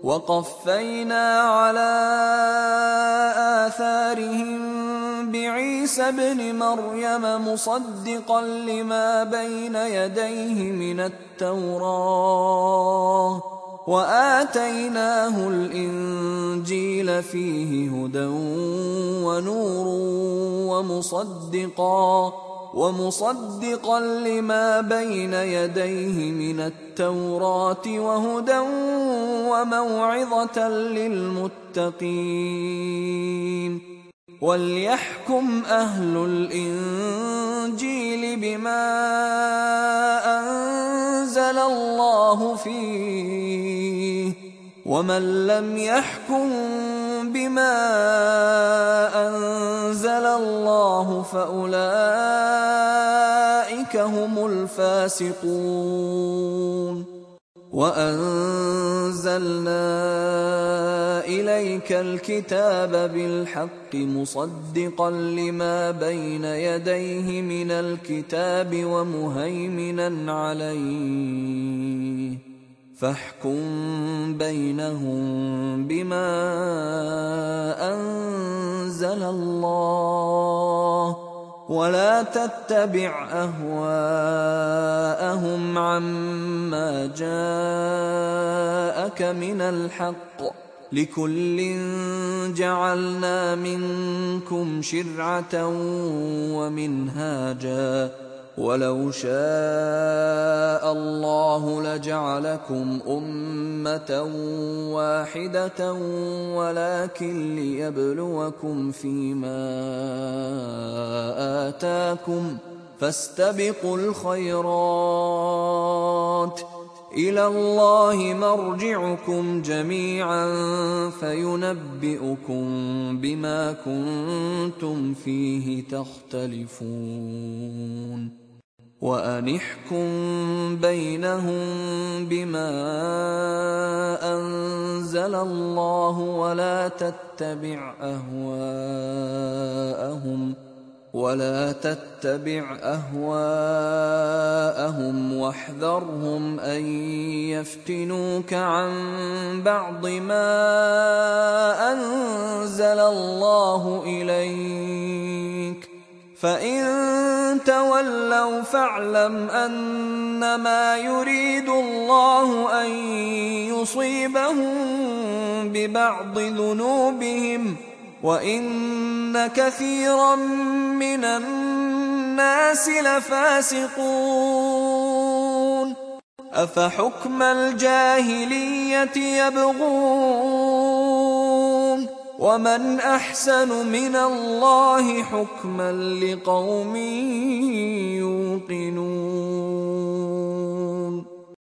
وقفينا على آثارهم بعيسى ابن مريم مصدقا لما بين يديه من التوراة وآتيناه الإنجيل فيه هدى ونور ومصدقا لما بين يديه من التوراة وهدى وموعظة للمتقين. وليحكم أهل الإنجيل بما أنزل الله فيه، ومن لم يحكم بما أنزل الله فأولئك هم الفاسقون. وأنزلنا إليك الكتاب بالحق مصدقا لما بين يديه من الكتاب ومهيمنا عليه، فاحكم بينهم بما أنزل الله، ولا تتبع أهواءهم عما جاءك من الحق، لكل جعلنا منكم شرعة ومنهاجا، ولو شاء الله لجعلكم أمة واحدة ولكن ليبلوكم فيما آتاكم، فاستبقوا الخيرات، إلى الله مرجعكم جميعا فينبئكم بما كنتم فيه تختلفون. وأنحكم بينهم بما أنزل الله ولا تتبع أهواءهم واحذرهم أن يفتنوك عن بعض ما أنزل الله إليك، فإن تولوا فاعلم أنما يريد الله أن يصيبهم ببعض ذنوبهم، وإن كثيرا من الناس لفاسقون. أفحكم الجاهلية يبغون، ومن أحسن من الله حكما لقوم يوقنون.